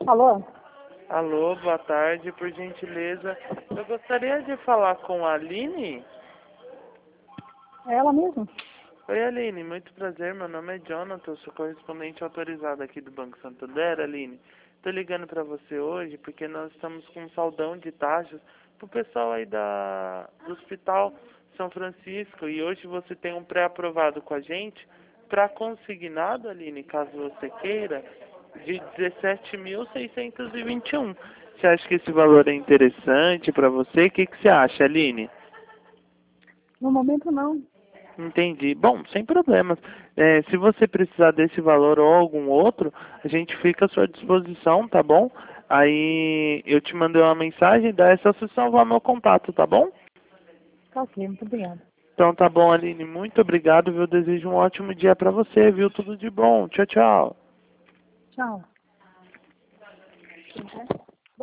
Alô? Alô, boa tarde, por gentileza. Eu gostaria de falar com a Aline. É ela mesmo? Oi, Aline, muito prazer. Meu nome é Jonathan, eu sou correspondente autorizado aqui do Banco Santander, Aline. Estou ligando para você hoje porque nós estamos com um saldão de taxas para o pessoal aí do Hospital São Francisco e hoje você tem um pré-aprovado com a gente para consignado, Aline, caso você queira, de 17.621. Você acha que esse valor é interessante para você? O que você acha, Aline? No momento não. Entendi. Bom, sem problemas. Se você precisar desse valor ou algum outro, a gente fica à sua disposição, tá bom? Aí eu te mandei uma mensagem, daí é só você salvar meu contato, tá bom? Tá ok, muito obrigada. Então tá bom, Aline. Muito obrigado, viu? Eu desejo um ótimo dia pra você, viu? Tudo de bom. Tchau, tchau. Tchau.